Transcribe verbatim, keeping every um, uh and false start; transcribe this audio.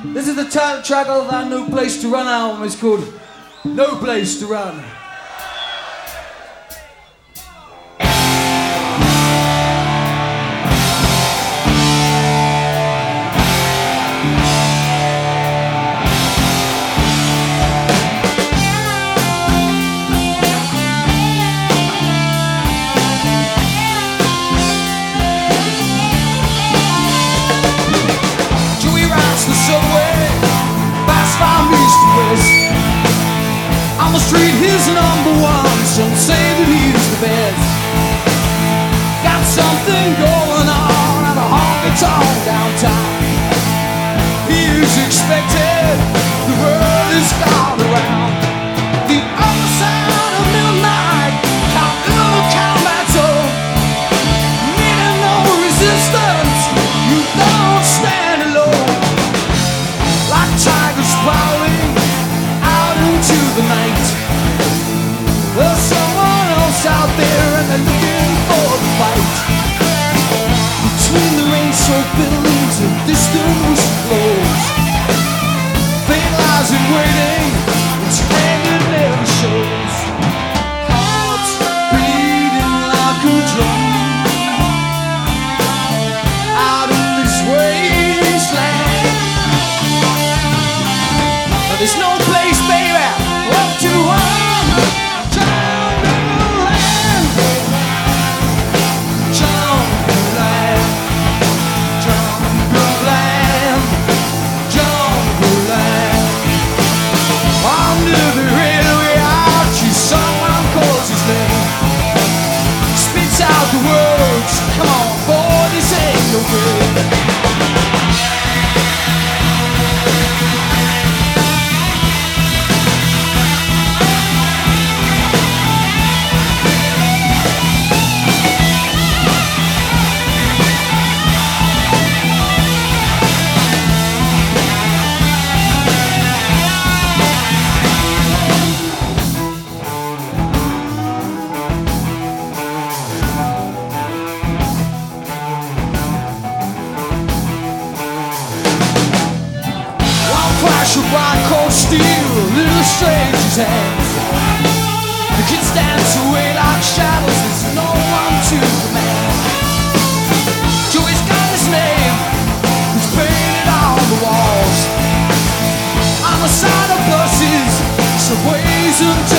This is the title track of our No Place to Run album. It's called No Place to Run. On the street, he's number one. Some say that he's the best. Got something going on at a honky-tonk downtown. He is expected. The world is gone around. The other side of midnight, count little combat zone. Meaning no resistance. You don't stand alone. Like tigers prowling out into the night. There's someone else out there and they're looking for the fight. Between the rain-soaked buildings and distant whistle blows, fate lies in waiting, its hand it never shows. Hearts beating like a drum out in this wasteland. But there's no place, baby, left to run. The words, come on, boy, this ain't no good. Flash of bright cold steel, little stranger's hands. The kids dance away like shadows, there's no one to command. Joey's got his name, it's painted on the walls. On the side of buses, subways and